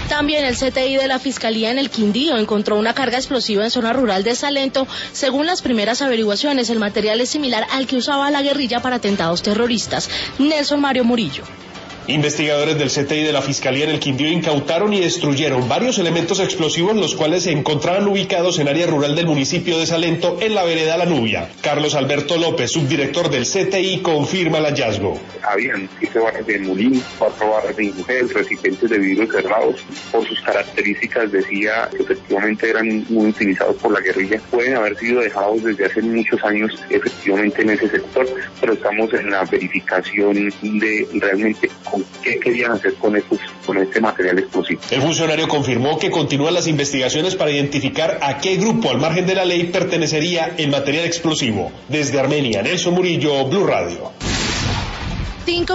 También el CTI de la Fiscalía en el Quindío encontró una carga explosiva en zona rural de Salento. Según las primeras averiguaciones, el material es similar al que usaba la guerrilla para atentados terroristas. Nelson Mario Murillo. Investigadores del CTI de la Fiscalía en el Quindío incautaron y destruyeron varios elementos explosivos, los cuales se encontraban ubicados en área rural del municipio de Salento, en la vereda La Nubia. Carlos Alberto López, subdirector del CTI, confirma el hallazgo. Habían 7 barras de mulín, 4 barras de ingel, recipientes de vidrio cerrados. Por sus características decía que efectivamente eran muy utilizados por la guerrilla. Pueden haber sido dejados desde hace muchos años efectivamente en ese sector, pero estamos en la verificación de realmente qué querían hacer con este material explosivo. El funcionario confirmó que continúan las investigaciones para identificar a qué grupo al margen de la ley pertenecería el material explosivo. Desde Armenia, Nelson Murillo, Blue Radio.